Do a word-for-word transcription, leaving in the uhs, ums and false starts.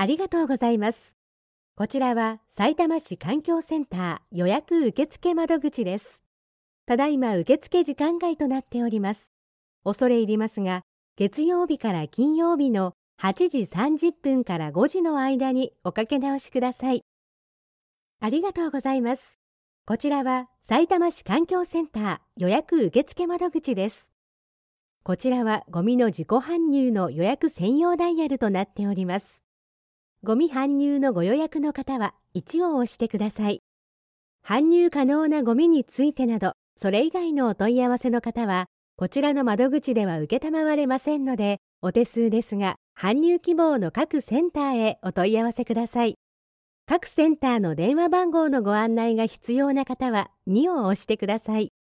ありがとうございます。こちらはさいたま市環境センター予約受付窓口です。ただいま受付時間外となっております。恐れ入りますが、月曜日から金曜日のはちじさんじゅっぷんからごじの間におかけ直しください。ありがとうございます。こちらはさいたま市環境センター予約受付窓口です。こちらはゴミの自己搬入の予約専用ダイヤルとなっております。ゴミ搬入のご予約の方はいちを押してください。搬入可能なゴミについてなど、それ以外のお問い合わせの方は、こちらの窓口では受けたまわれませんので、お手数ですが、搬入希望の各センターへお問い合わせください。各センターの電話番号のご案内が必要な方はにを押してください。